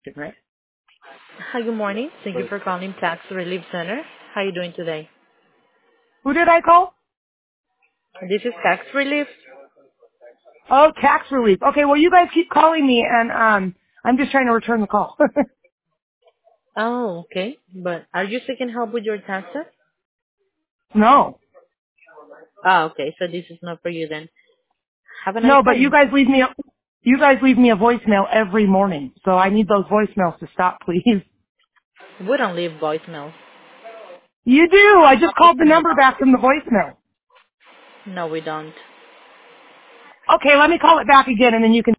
right? Hi, good morning. Thank you for calling Tax Relief Center. How are you doing today? Who did I call? This is Tax Relief. Oh, tax relief. Okay, well, you guys keep calling me, and I'm just trying to return the call. Oh, okay. But are you seeking help with your taxes? No. Ah, okay. So this is not for you then. Have a nice No, but day. you guys leave me a voicemail every morning, so I need those voicemails to stop, please. We don't leave voicemails. You do. I just Just called the hang number up. back from the voicemail. No, we don't. Okay, let me call it back again, and then you can